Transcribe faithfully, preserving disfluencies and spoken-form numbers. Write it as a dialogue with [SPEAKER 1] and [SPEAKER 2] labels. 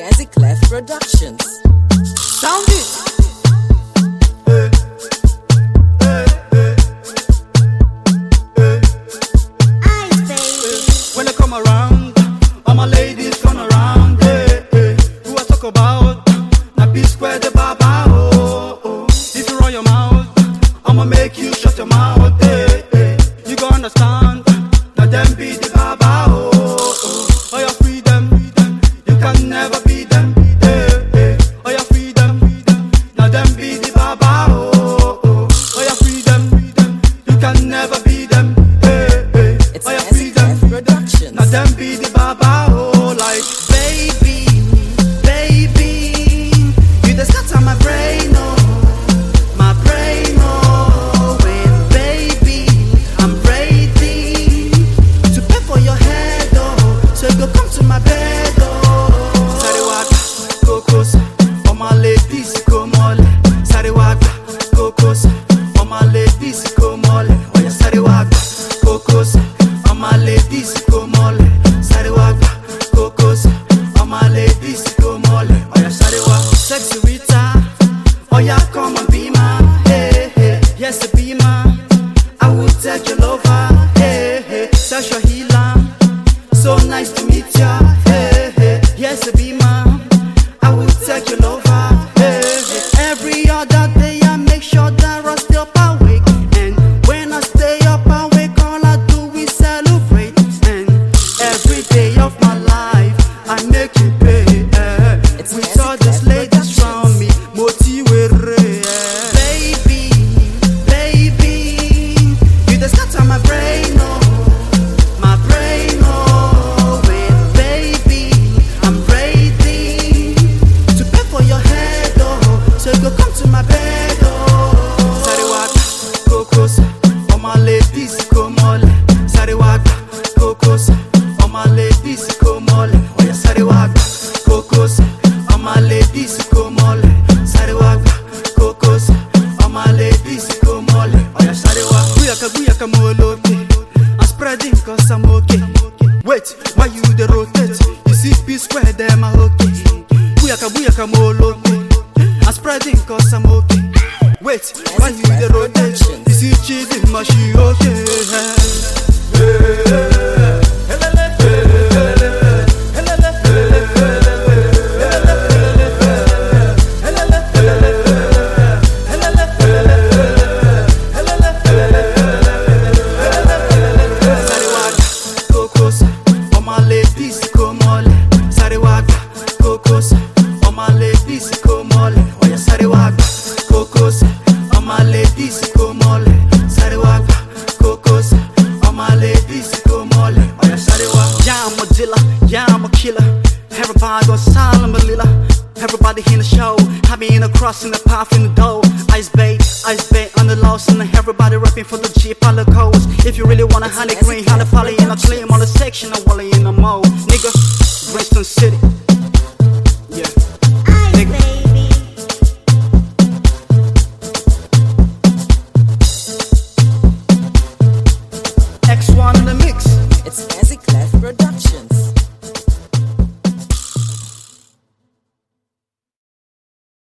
[SPEAKER 1] Gazzy Clef Productions. Sound it.
[SPEAKER 2] Hey, hey, hey, hey,
[SPEAKER 3] Ice baby.
[SPEAKER 2] when they come around, all my ladies turn around. Hey, hey. Who I talk about? Now be square the baba. Oh, oh. If you run your mouth, I'ma make you shut your mouth. Hey, hey. You gon' understand? Now them be the baba. Oh, oh. Oh, your freedom, you can never be them. Hey, hey. Oh, your freedom, now them be the baba. Oh, oh. Oh, your freedom, you can never be them. Hey, hey.
[SPEAKER 1] It's
[SPEAKER 2] Oh, your
[SPEAKER 1] Gazzy
[SPEAKER 2] freedom.
[SPEAKER 1] Clef Productions.
[SPEAKER 2] Now them be the baba, oh, like baby, baby, you just got on my brain, oh, my brain, oh, when baby, I'm ready to pay for your head, oh, so you go come to my bed, oh. Sariwaka, kokos, all my ladies, come on, Sariwaka, kokos, all my ladies, come on, oh yeah, Sariwaka, kokos, all my ladies, come on, Sariwaka, kokos, all my ladies, come on, oh yeah, Sariwaka, sexy Rita, oh yeah, come on, be my, hey, hey, yes, be my, I will take your lover, hey, hey, sexual healer, so nice to meet ya, hey, hey, yes, be my, I will take your lover, hey, hey, every other day I make sure that I stay up awake, and when I stay up awake, all I do is celebrate, and every day of my life, I make you pay, eh.
[SPEAKER 1] It's
[SPEAKER 2] With
[SPEAKER 1] Gazzy
[SPEAKER 2] all these
[SPEAKER 1] Clef
[SPEAKER 2] ladies round me, motivate, eh. Baby, baby, you just got on my brain, oh, my brain, oh, when baby, I'm ready to pay for your head, oh, so you go come to my bed, oh. Sariwaka, kokos, all my ladies, come on, Sariwaka, kokos, all my ladies, come on, oh yeah, Sariwaka, kokos, all my ladies, come on, Sariwaka, kokos, all my ladies, come on, oh yeah, Sariwaka, buyaka, buyaka, moloke, I'm spreading cause I'm okay. Wait, why you the rotate? You see P square, them are okay. Buyaka, buyaka, moloke, I'm spreading cause I'm okay. Wait, why you the rotate? You see cheating, my she okay. Sariwaka, kokos, all my ladies, come on. Sariwaka, kokos, all my ladies, come on. Oh yeah, Sariwaka, kokos, all my ladies, come on. Sariwaka, kokos, all my ladies, come on. Oh yeah, Sariwaka. Yeah, I'm a dealer, yeah, I'm a killer. Everybody go silent, Malila. Everybody in the show, have me in a cross in the path in the dough. Ice bait, ice bait on the loss, and everybody rapping for the Jeep on the coast. If you really wanna honey green, honey poly in a claim on the section, I wallet in the mode. Nigga, Winston City,